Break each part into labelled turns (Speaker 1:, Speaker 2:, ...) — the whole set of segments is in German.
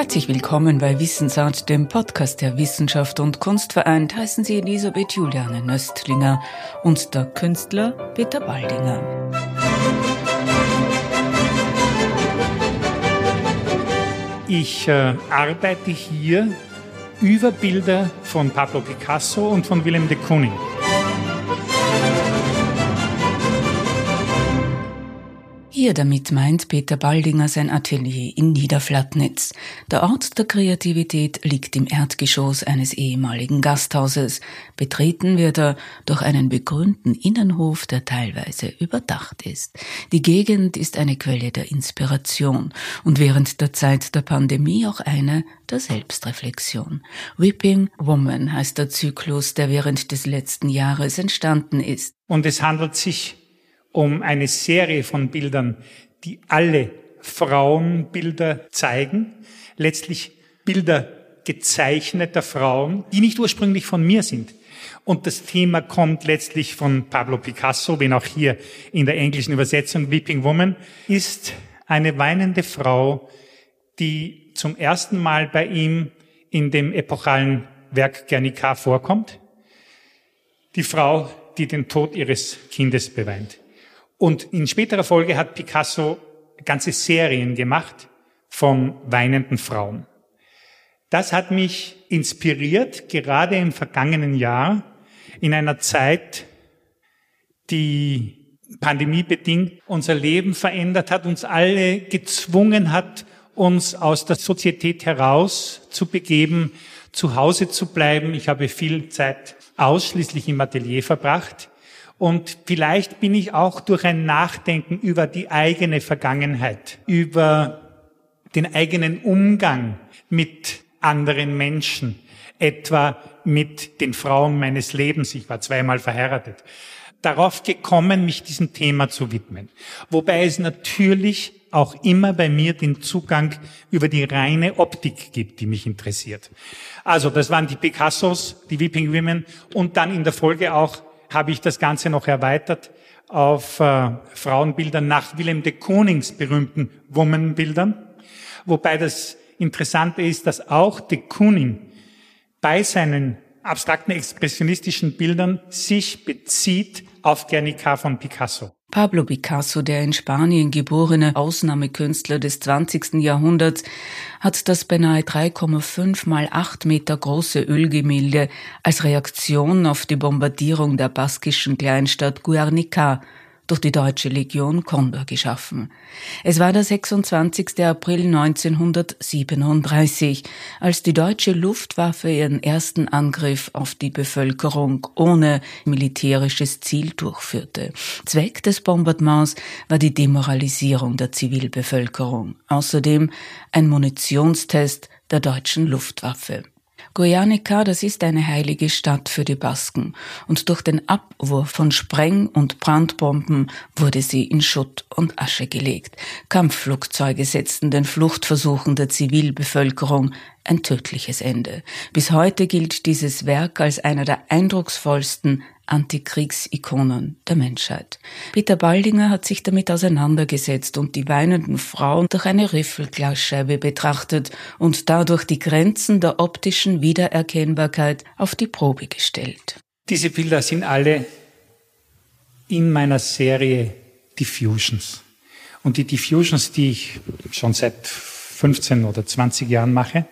Speaker 1: Herzlich willkommen bei Wissensart, dem Podcast der Wissenschaft und Kunst. Vereint heißen Sie Elisabeth Juliane Nöstlinger und der Künstler Peter Baldinger.
Speaker 2: Ich arbeite hier über Bilder von Pablo Picasso und von Willem de Kooning.
Speaker 1: Hier damit meint Peter Baldinger sein Atelier in Niederflattnitz. Der Ort der Kreativität liegt im Erdgeschoss eines ehemaligen Gasthauses. Betreten wird er durch einen begrünten Innenhof, der teilweise überdacht ist. Die Gegend ist eine Quelle der Inspiration und während der Zeit der Pandemie auch eine der Selbstreflexion. Weeping Woman heißt der Zyklus, der während des letzten Jahres entstanden ist.
Speaker 2: Und es handelt sich um eine Serie von Bildern, die alle Frauenbilder zeigen, letztlich Bilder gezeichneter Frauen, die nicht ursprünglich von mir sind. Und das Thema kommt letztlich von Pablo Picasso, wenn auch hier in der englischen Übersetzung Weeping Woman, ist eine weinende Frau, die zum ersten Mal bei ihm in dem epochalen Werk Guernica vorkommt. Die Frau, die den Tod ihres Kindes beweint. Und in späterer Folge hat Picasso ganze Serien gemacht von weinenden Frauen. Das hat mich inspiriert, gerade im vergangenen Jahr, in einer Zeit, die pandemiebedingt unser Leben verändert hat, uns alle gezwungen hat, uns aus der Sozietät heraus zu begeben, zu Hause zu bleiben. Ich habe viel Zeit ausschließlich im Atelier verbracht. Und vielleicht bin ich auch durch ein Nachdenken über die eigene Vergangenheit, über den eigenen Umgang mit anderen Menschen, etwa mit den Frauen meines Lebens, ich war 2-mal verheiratet, darauf gekommen, mich diesem Thema zu widmen. Wobei es natürlich auch immer bei mir den Zugang über die reine Optik gibt, die mich interessiert. Also das waren die Picassos, die Weeping Women und dann in der Folge auch habe ich das Ganze noch erweitert auf Frauenbildern nach Willem de Koonings berühmten Woman-Bildern. Wobei das Interessante ist, dass auch de Kooning bei seinen abstrakten expressionistischen Bildern sich bezieht auf Guernica von Picasso.
Speaker 1: Pablo Picasso, der in Spanien geborene Ausnahmekünstler des 20. Jahrhunderts, hat das beinahe 3,5 mal 8 Meter große Ölgemälde als Reaktion auf die Bombardierung der baskischen Kleinstadt Guernica durch die deutsche Legion Condor geschaffen. Es war der 26. April 1937, als die deutsche Luftwaffe ihren ersten Angriff auf die Bevölkerung ohne militärisches Ziel durchführte. Zweck des Bombardements war die Demoralisierung der Zivilbevölkerung. Außerdem ein Munitionstest der deutschen Luftwaffe. Guernica, das ist eine heilige Stadt für die Basken und durch den Abwurf von Spreng- und Brandbomben wurde sie in Schutt und Asche gelegt. Kampfflugzeuge setzten den Fluchtversuchen der Zivilbevölkerung ein tödliches Ende. Bis heute gilt dieses Werk als einer der eindrucksvollsten Antikriegsikonen der Menschheit. Peter Baldinger hat sich damit auseinandergesetzt und die weinenden Frauen durch eine Riffelglasscheibe betrachtet und dadurch die Grenzen der optischen Wiedererkennbarkeit auf die Probe gestellt.
Speaker 2: Diese Bilder sind alle in meiner Serie Diffusions. Und die Diffusions, die ich schon seit 15 oder 20 Jahren mache,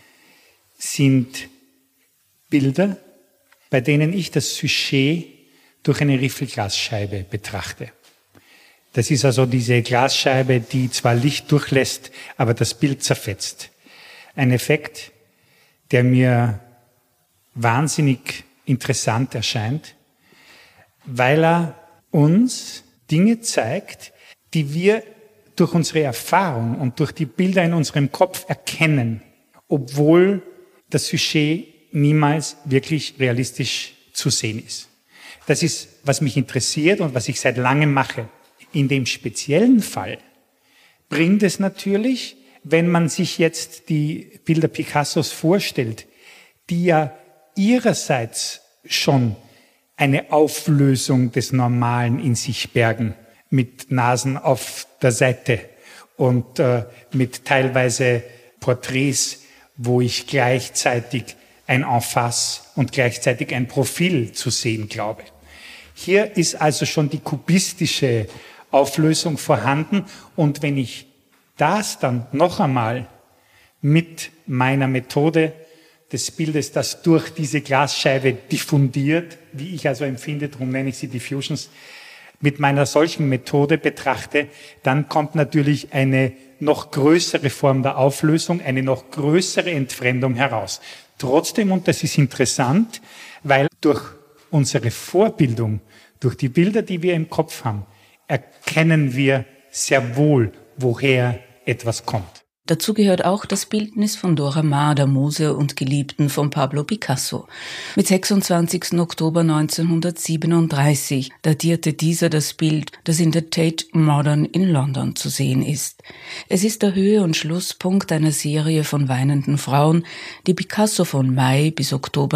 Speaker 2: sind Bilder, bei denen ich das Sujet durch eine Riffelglasscheibe betrachte. Das ist also diese Glasscheibe, die zwar Licht durchlässt, aber das Bild zerfetzt. Ein Effekt, der mir wahnsinnig interessant erscheint, weil er uns Dinge zeigt, die wir durch unsere Erfahrung und durch die Bilder in unserem Kopf erkennen, obwohl das Sujet niemals wirklich realistisch zu sehen ist. Das ist, was mich interessiert und was ich seit langem mache. In dem speziellen Fall bringt es natürlich, wenn man sich jetzt die Bilder Picassos vorstellt, die ja ihrerseits schon eine Auflösung des Normalen in sich bergen, mit Nasen auf der Seite und mit teilweise Porträts, wo ich gleichzeitig ein En-face und gleichzeitig ein Profil zu sehen glaube. Hier ist also schon die kubistische Auflösung vorhanden. Und wenn ich das dann noch einmal mit meiner Methode des Bildes, das durch diese Glasscheibe diffundiert, wie ich also empfinde, darum nenne ich sie Diffusions, mit meiner solchen Methode betrachte, dann kommt natürlich eine noch größere Form der Auflösung, eine noch größere Entfremdung heraus. Trotzdem, und das ist interessant, weil durch unsere Vorbildung, durch die Bilder, die wir im Kopf haben, erkennen wir sehr wohl, woher etwas kommt.
Speaker 1: Dazu gehört auch das Bildnis von Dora Maar, der Muse und Geliebten von Pablo Picasso. Mit 26. Oktober 1937 datierte dieser das Bild, das in der Tate Modern in London zu sehen ist. Es ist der Höhe- und Schlusspunkt einer Serie von weinenden Frauen, die Picasso von Mai bis Oktober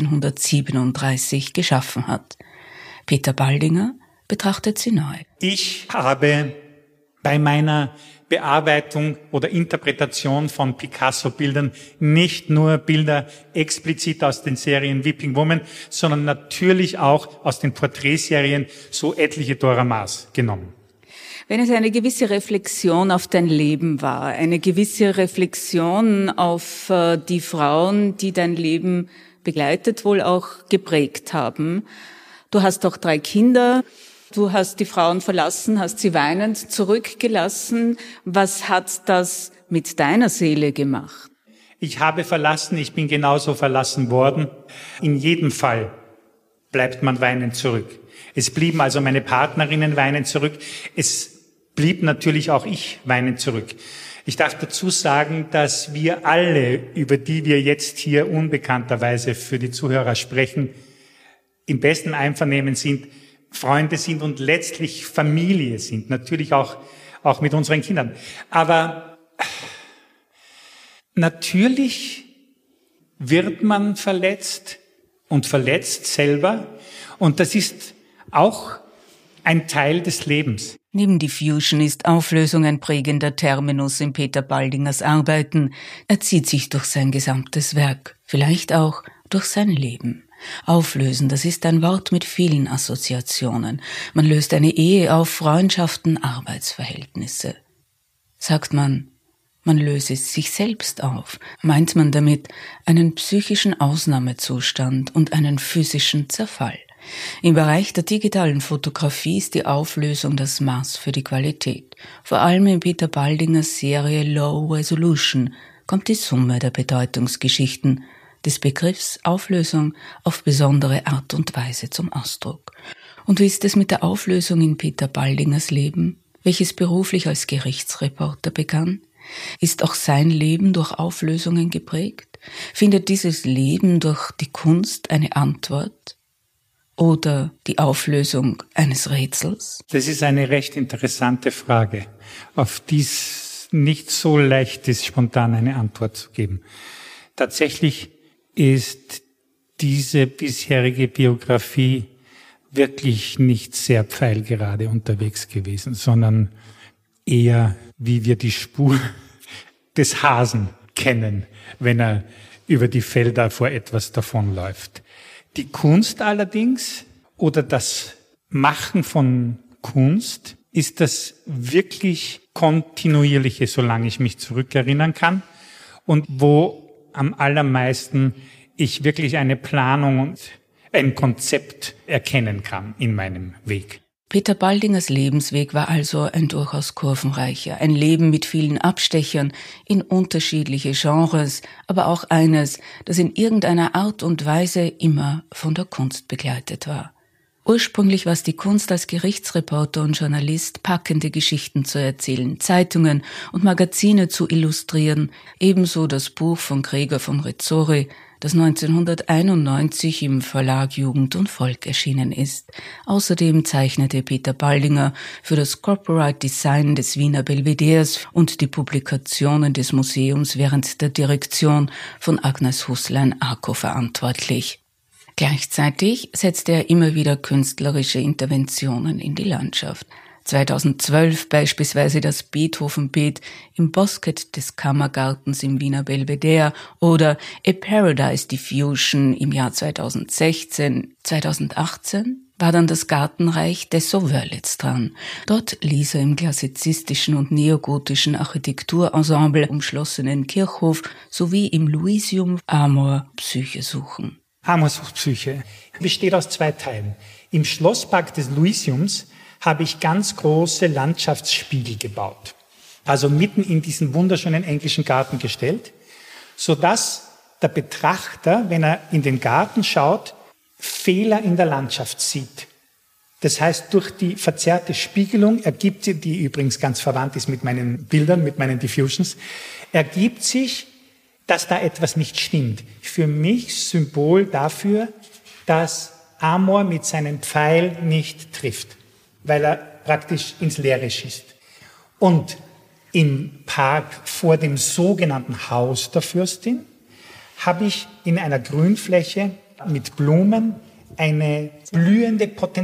Speaker 1: 1937 geschaffen hat. Peter Baldinger betrachtet sie neu.
Speaker 2: Ich habe bei meiner Bearbeitung oder Interpretation von Picasso-Bildern nicht nur Bilder explizit aus den Serien Weeping Woman, sondern natürlich auch aus den Porträtserien so etliche Dora Maars genommen.
Speaker 1: Wenn es eine gewisse Reflexion auf dein Leben war, eine gewisse Reflexion auf die Frauen, die dein Leben begleitet, wohl auch geprägt haben. Du hast auch 3 Kinder. Du hast die Frauen verlassen, hast sie weinend zurückgelassen. Was hat das mit deiner Seele gemacht?
Speaker 2: Ich habe verlassen, ich bin genauso verlassen worden. In jedem Fall bleibt man weinend zurück. Es blieben also meine Partnerinnen weinend zurück. Es blieb natürlich auch ich weinend zurück. Ich darf dazu sagen, dass wir alle, über die wir jetzt hier unbekannterweise für die Zuhörer sprechen, im besten Einvernehmen sind, Freunde sind und letztlich Familie sind, natürlich auch mit unseren Kindern. Aber natürlich wird man verletzt und verletzt selber und das ist auch ein Teil des Lebens.
Speaker 1: Neben Diffusion ist Auflösung ein prägender Terminus in Peter Baldingers Arbeiten. Er zieht sich durch sein gesamtes Werk, vielleicht auch durch sein Leben. Auflösen, das ist ein Wort mit vielen Assoziationen. Man löst eine Ehe auf, Freundschaften, Arbeitsverhältnisse. Sagt man löse sich selbst auf, meint man damit einen psychischen Ausnahmezustand und einen physischen Zerfall. Im Bereich der digitalen Fotografie ist die Auflösung das Maß für die Qualität. Vor allem in Peter Baldingers Serie Low Resolution kommt die Summe der Bedeutungsgeschichten des Begriffs Auflösung auf besondere Art und Weise zum Ausdruck. Und wie ist es mit der Auflösung in Peter Baldingers Leben, welches beruflich als Gerichtsreporter begann? Ist auch sein Leben durch Auflösungen geprägt? Findet dieses Leben durch die Kunst eine Antwort? Oder die Auflösung eines Rätsels?
Speaker 2: Das ist eine recht interessante Frage, auf die es nicht so leicht ist, spontan eine Antwort zu geben. Tatsächlich ist diese bisherige Biografie wirklich nicht sehr pfeilgerade unterwegs gewesen, sondern eher, wie wir die Spur des Hasen kennen, wenn er über die Felder vor etwas davonläuft. Die Kunst allerdings oder das Machen von Kunst ist das wirklich kontinuierliche, solange ich mich zurückerinnern kann und wo am allermeisten ich wirklich eine Planung und ein Konzept erkennen kann in meinem Weg.
Speaker 1: Peter Baldingers Lebensweg war also ein durchaus kurvenreicher, ein Leben mit vielen Abstechern in unterschiedliche Genres, aber auch eines, das in irgendeiner Art und Weise immer von der Kunst begleitet war. Ursprünglich war es die Kunst, als Gerichtsreporter und Journalist packende Geschichten zu erzählen, Zeitungen und Magazine zu illustrieren, ebenso das Buch von Gregor von Rizzori, das 1991 im Verlag Jugend und Volk erschienen ist. Außerdem zeichnete Peter Baldinger für das Corporate Design des Wiener Belvederes und die Publikationen des Museums während der Direktion von Agnes Huslein-Arco verantwortlich. Gleichzeitig setzte er immer wieder künstlerische Interventionen in die Landschaft. 2012 beispielsweise das Beethoven-Beet im Bosquet des Kammergartens im Wiener Belvedere oder A Paradise Diffusion im Jahr 2016. 2018 war dann das Gartenreich Dessau-Wörlitz dran. Dort ließ er im klassizistischen und neogotischen Architekturensemble umschlossenen Kirchhof sowie im Luisium Amor Psyche suchen.
Speaker 2: Amor sucht Psyche besteht aus 2 Teilen. Im Schlosspark des Luisiums habe ich ganz große Landschaftsspiegel gebaut. Also mitten in diesen wunderschönen englischen Garten gestellt, sodass der Betrachter, wenn er in den Garten schaut, Fehler in der Landschaft sieht. Das heißt, durch die verzerrte Spiegelung ergibt sie, die übrigens ganz verwandt ist mit meinen Bildern, mit meinen Diffusions, ergibt sich, dass da etwas nicht stimmt. Für mich Symbol dafür, dass Amor mit seinem Pfeil nicht trifft, weil er praktisch ins Leere schießt. Und im Park vor dem sogenannten Haus der Fürstin habe ich in einer Grünfläche mit Blumen eine blühende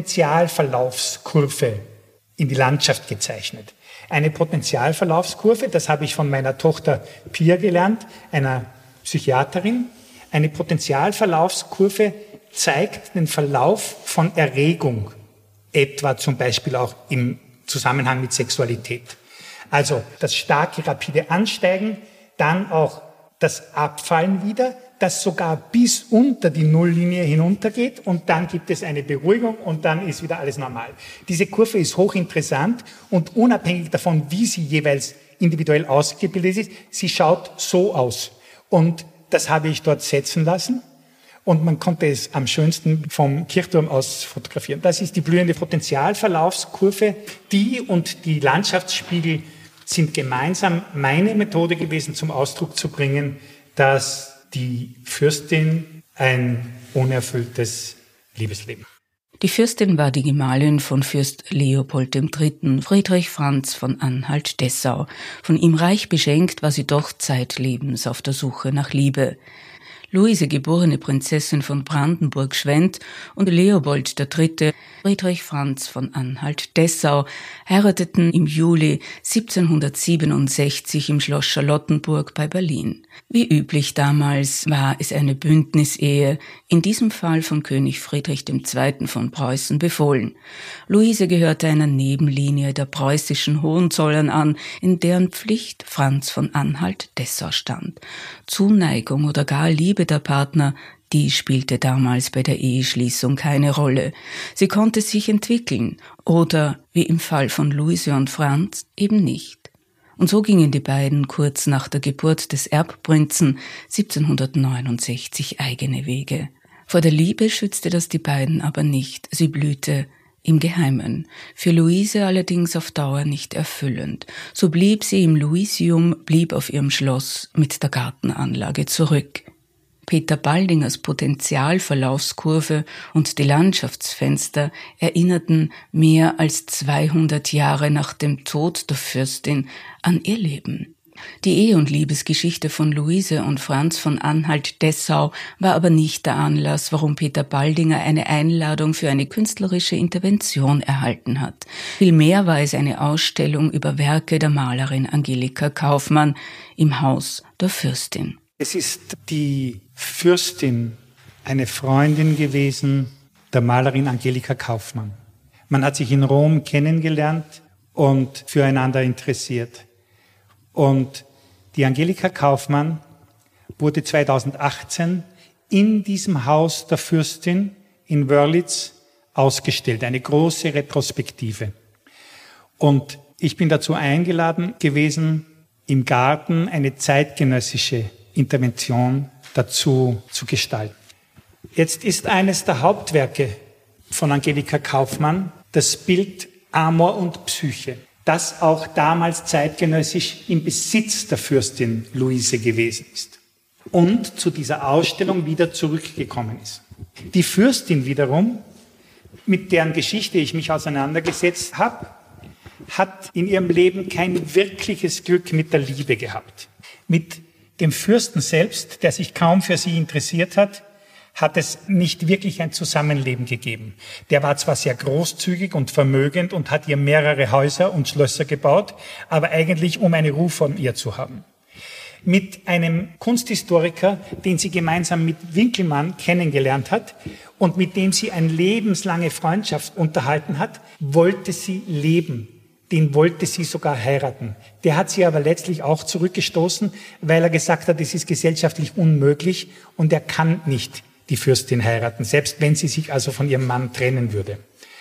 Speaker 2: Potentialverlaufskurve in die Landschaft gezeichnet. Eine Potentialverlaufskurve, das habe ich von meiner Tochter Pia gelernt, einer Psychiaterin. Eine Potentialverlaufskurve zeigt den Verlauf von Erregung, etwa zum Beispiel auch im Zusammenhang mit Sexualität. Also das starke, rapide Ansteigen, dann auch das Abfallen wieder, das sogar bis unter die Nulllinie hinuntergeht und dann gibt es eine Beruhigung und dann ist wieder alles normal. Diese Kurve ist hochinteressant und unabhängig davon, wie sie jeweils individuell ausgebildet ist, sie schaut so aus. Und das habe ich dort setzen lassen und man konnte es am schönsten vom Kirchturm aus fotografieren. Das ist die blühende Potentialverlaufskurve. Die und die Landschaftsspiegel sind gemeinsam meine Methode gewesen, zum Ausdruck zu bringen, dass die Fürstin ein unerfülltes Liebesleben.
Speaker 1: Die Fürstin war die Gemahlin von Fürst Leopold III., Friedrich Franz von Anhalt-Dessau. Von ihm reich beschenkt war sie doch zeitlebens auf der Suche nach Liebe. Luise, geborene Prinzessin von Brandenburg-Schwedt, und Leopold III., Friedrich Franz von Anhalt-Dessau, heirateten im Juli 1767 im Schloss Charlottenburg bei Berlin. Wie üblich damals war es eine Bündnisehe, in diesem Fall von König Friedrich II. Von Preußen befohlen. Luise gehörte einer Nebenlinie der preußischen Hohenzollern an, in deren Pflicht Franz von Anhalt-Dessau stand. Zuneigung oder gar Liebe der Partner, die spielte damals bei der Eheschließung keine Rolle. Sie konnte sich entwickeln oder, wie im Fall von Luise und Franz, eben nicht. Und so gingen die beiden kurz nach der Geburt des Erbprinzen 1769 eigene Wege. Vor der Liebe schützte das die beiden aber nicht, sie blühte im Geheimen. Für Luise allerdings auf Dauer nicht erfüllend. So blieb sie im Luisium, blieb auf ihrem Schloss mit der Gartenanlage zurück. Peter Baldingers Potentialverlaufskurve und die Landschaftsfenster erinnerten mehr als 200 Jahre nach dem Tod der Fürstin an ihr Leben. Die Ehe- und Liebesgeschichte von Luise und Franz von Anhalt-Dessau war aber nicht der Anlass, warum Peter Baldinger eine Einladung für eine künstlerische Intervention erhalten hat. Vielmehr war es eine Ausstellung über Werke der Malerin Angelika Kauffmann im Haus der Fürstin.
Speaker 2: Es ist die Fürstin, eine Freundin gewesen der Malerin Angelika Kauffmann. Man hat sich in Rom kennengelernt und füreinander interessiert. Und die Angelika Kauffmann wurde 2018 in diesem Haus der Fürstin in Wörlitz ausgestellt, eine große Retrospektive. Und ich bin dazu eingeladen gewesen, im Garten eine zeitgenössische Intervention dazu zu gestalten. Jetzt ist eines der Hauptwerke von Angelika Kauffmann das Bild Amor und Psyche, das auch damals zeitgenössisch im Besitz der Fürstin Luise gewesen ist und zu dieser Ausstellung wieder zurückgekommen ist. Die Fürstin wiederum, mit deren Geschichte ich mich auseinandergesetzt habe, hat in ihrem Leben kein wirkliches Glück mit der Liebe gehabt. Mit dem Fürsten selbst, der sich kaum für sie interessiert hat, hat es nicht wirklich ein Zusammenleben gegeben. Der war zwar sehr großzügig und vermögend und hat ihr mehrere Häuser und Schlösser gebaut, aber eigentlich um eine Ruhe von ihr zu haben. Mit einem Kunsthistoriker, den sie gemeinsam mit Winkelmann kennengelernt hat und mit dem sie eine lebenslange Freundschaft unterhalten hat, wollte sie leben. Den wollte sie sogar heiraten. Der hat sie aber letztlich auch zurückgestoßen, weil er gesagt hat, es ist gesellschaftlich unmöglich und er kann nicht die Fürstin heiraten, selbst wenn sie sich also von ihrem Mann trennen würde.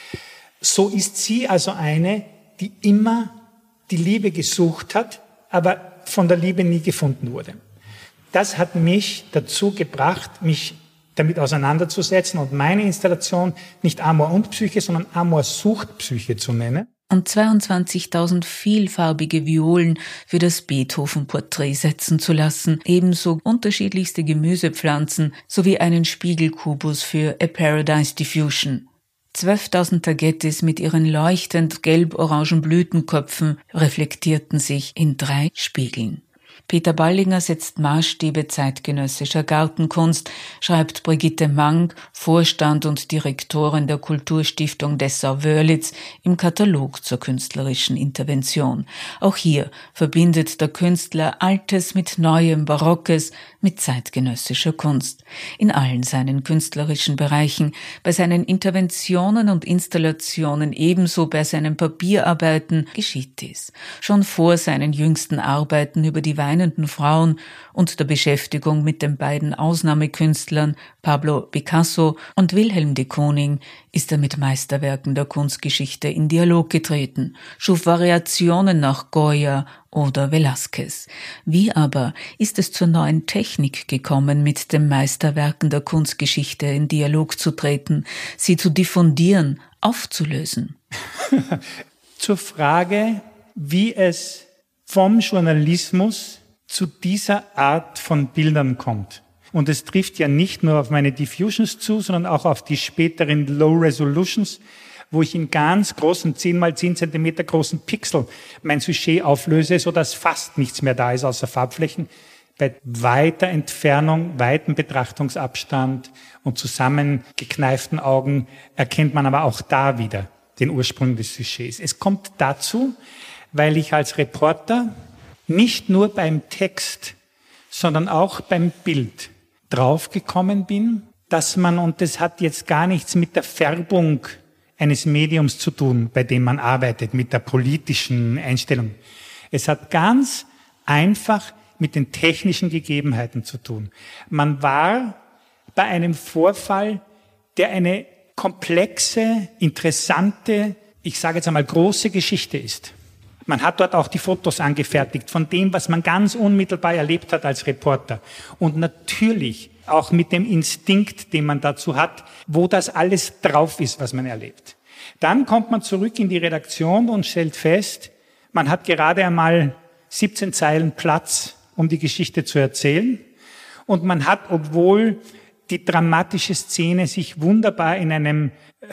Speaker 2: So ist sie also eine, die immer die Liebe gesucht hat, aber von der Liebe nie gefunden wurde. Das hat mich dazu gebracht, mich damit auseinanderzusetzen und meine Installation nicht Amor und Psyche, sondern Amor sucht Psyche zu nennen.
Speaker 1: Und 22.000 vielfarbige Violen für das Beethoven-Porträt setzen zu lassen, ebenso unterschiedlichste Gemüsepflanzen sowie einen Spiegelkubus für A Paradise Diffusion. 12.000 Tagetes mit ihren leuchtend gelb-orangen Blütenköpfen reflektierten sich in 3 Spiegeln. Peter Ballinger setzt Maßstäbe zeitgenössischer Gartenkunst, schreibt Brigitte Mang, Vorstand und Direktorin der Kulturstiftung Dessau-Wörlitz, im Katalog zur künstlerischen Intervention. Auch hier verbindet der Künstler Altes mit Neuem, Barockes mit zeitgenössischer Kunst. In allen seinen künstlerischen Bereichen, bei seinen Interventionen und Installationen ebenso bei seinen Papierarbeiten geschieht dies. Schon vor seinen jüngsten Arbeiten über die weinenden Frauen und der Beschäftigung mit den beiden Ausnahmekünstlern Pablo Picasso und Wilhelm de Kooning ist er mit Meisterwerken der Kunstgeschichte in Dialog getreten, schuf Variationen nach Goya oder Velázquez. Wie aber ist es zur neuen Technik gekommen, mit den Meisterwerken der Kunstgeschichte in Dialog zu treten, sie zu diffundieren, aufzulösen?
Speaker 2: Zur Frage, wie es vom Journalismus zu dieser Art von Bildern kommt. Und es trifft ja nicht nur auf meine Diffusions zu, sondern auch auf die späteren Low Resolutions, wo ich in ganz großen, 10 mal 10 Zentimeter großen Pixel mein Sujet auflöse, sodass fast nichts mehr da ist außer Farbflächen. Bei weiter Entfernung, weitem Betrachtungsabstand und zusammengekneiften Augen erkennt man aber auch da wieder den Ursprung des Sujets. Es kommt dazu, weil ich als Reporter nicht nur beim Text, sondern auch beim Bild draufgekommen bin, dass man, und das hat jetzt gar nichts mit der Färbung eines Mediums zu tun, bei dem man arbeitet, mit der politischen Einstellung. Es hat ganz einfach mit den technischen Gegebenheiten zu tun. Man war bei einem Vorfall, der eine komplexe, interessante, ich sage jetzt einmal große Geschichte ist. Man hat dort auch die Fotos angefertigt von dem, was man ganz unmittelbar erlebt hat als Reporter. Und natürlich auch mit dem Instinkt, den man dazu hat, wo das alles drauf ist, was man erlebt. Dann kommt man zurück in die Redaktion und stellt fest, man hat gerade einmal 17 Zeilen Platz, um die Geschichte zu erzählen. Und man hat, obwohl die dramatische Szene sich wunderbar in einem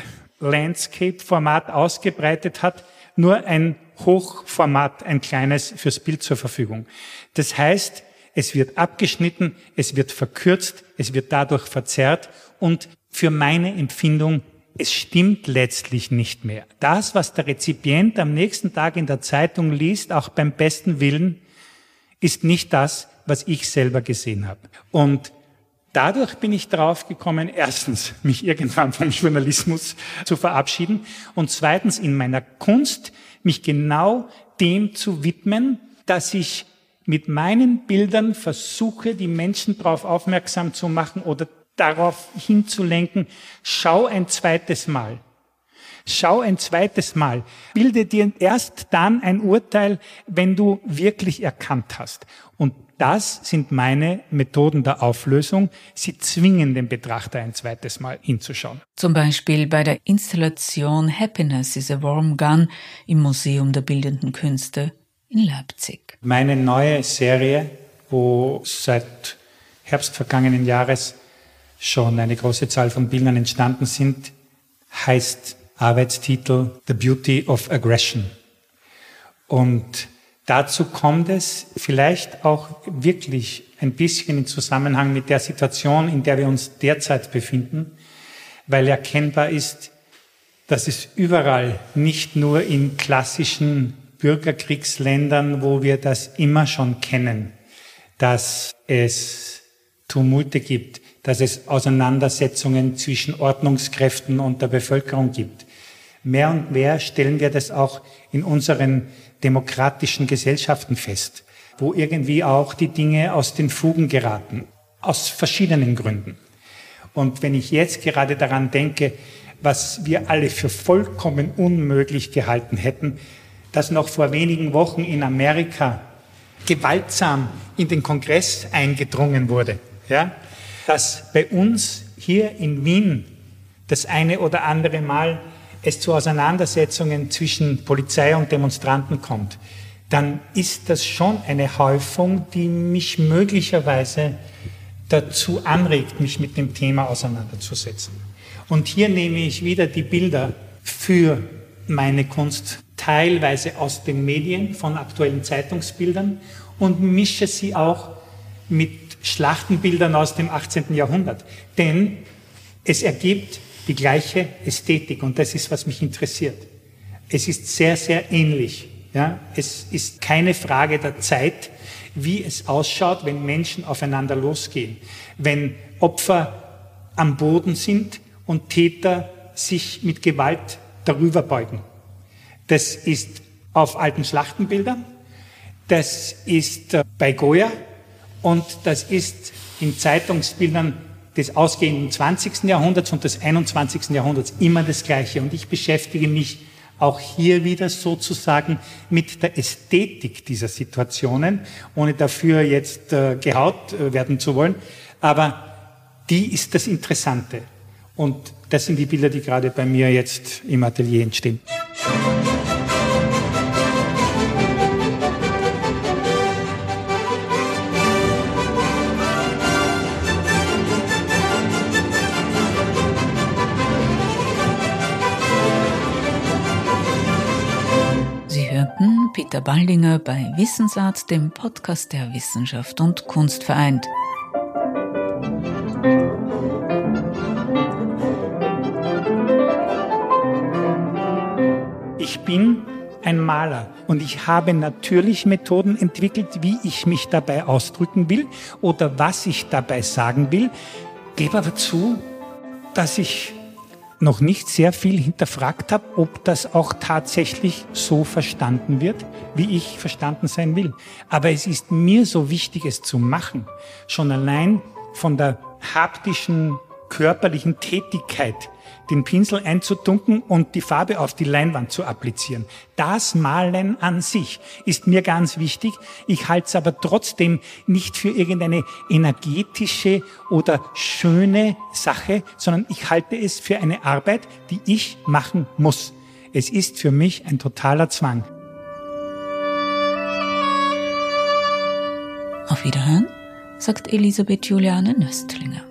Speaker 2: Landscape-Format ausgebreitet hat, nur ein Hochformat, ein kleines fürs Bild zur Verfügung. Das heißt, es wird abgeschnitten, es wird verkürzt, es wird dadurch verzerrt und für meine Empfindung, es stimmt letztlich nicht mehr. Das, was der Rezipient am nächsten Tag in der Zeitung liest, auch beim besten Willen, ist nicht das, was ich selber gesehen habe. Und dadurch bin ich drauf gekommen, erstens, mich irgendwann vom Journalismus zu verabschieden und zweitens in meiner Kunst mich genau dem zu widmen, dass ich mit meinen Bildern versuche, die Menschen darauf aufmerksam zu machen oder darauf hinzulenken, schau ein zweites Mal. Schau ein zweites Mal. Bilde dir erst dann ein Urteil, wenn du wirklich erkannt hast. Und das sind meine Methoden der Auflösung. Sie zwingen den Betrachter ein zweites Mal hinzuschauen.
Speaker 1: Zum Beispiel bei der Installation Happiness is a Warm Gun im Museum der Bildenden Künste in Leipzig.
Speaker 2: Meine neue Serie, wo seit Herbst vergangenen Jahres schon eine große Zahl von Bildern entstanden sind, heißt Arbeitstitel The Beauty of Aggression. Und Dazu kommt es vielleicht auch wirklich ein bisschen in Zusammenhang mit der Situation, in der wir uns derzeit befinden, weil erkennbar ist, dass es überall, nicht nur in klassischen Bürgerkriegsländern, wo wir das immer schon kennen, dass es Tumulte gibt, dass es Auseinandersetzungen zwischen Ordnungskräften und der Bevölkerung gibt. Mehr und mehr stellen wir das auch in unseren demokratischen Gesellschaften fest, wo irgendwie auch die Dinge aus den Fugen geraten, aus verschiedenen Gründen. Und wenn ich jetzt gerade daran denke, was wir alle für vollkommen unmöglich gehalten hätten, dass noch vor wenigen Wochen in Amerika gewaltsam in den Kongress eingedrungen wurde, ja, dass bei uns hier in Wien das eine oder andere Mal es zu Auseinandersetzungen zwischen Polizei und Demonstranten kommt, dann ist das schon eine Häufung, die mich möglicherweise dazu anregt, mich mit dem Thema auseinanderzusetzen. Und hier nehme ich wieder die Bilder für meine Kunst teilweise aus den Medien, von aktuellen Zeitungsbildern und mische sie auch mit Schlachtenbildern aus dem 18. Jahrhundert. Denn es ergibt die gleiche Ästhetik und das ist, was mich interessiert. Es ist sehr, sehr ähnlich. Ja? Es ist keine Frage der Zeit, wie es ausschaut, wenn Menschen aufeinander losgehen, wenn Opfer am Boden sind und Täter sich mit Gewalt darüber beugen. Das ist auf alten Schlachtenbildern, das ist bei Goya und das ist in Zeitungsbildern des ausgehenden 20. Jahrhunderts und des 21. Jahrhunderts immer das Gleiche. Und ich beschäftige mich auch hier wieder sozusagen mit der Ästhetik dieser Situationen, ohne dafür jetzt gehaut werden zu wollen. Aber die ist das Interessante. Und das sind die Bilder, die gerade bei mir jetzt im Atelier entstehen.
Speaker 1: Peter Baldinger bei Wissensart, dem Podcast der Wissenschaft und Kunst vereint.
Speaker 2: Ich bin ein Maler und ich habe natürlich Methoden entwickelt, wie ich mich dabei ausdrücken will oder was ich dabei sagen will. Gebe aber zu, dass ich noch nicht sehr viel hinterfragt habe, ob das auch tatsächlich so verstanden wird, wie ich verstanden sein will. Aber es ist mir so wichtig, es zu machen, schon allein von der haptischen, körperlichen Tätigkeit, den Pinsel einzutunken und die Farbe auf die Leinwand zu applizieren. Das Malen an sich ist mir ganz wichtig. Ich halte es aber trotzdem nicht für irgendeine energetische oder schöne Sache, sondern ich halte es für eine Arbeit, die ich machen muss. Es ist für mich ein totaler Zwang.
Speaker 1: Auf Wiederhören, sagt Elisabeth Juliane Nöstlinger.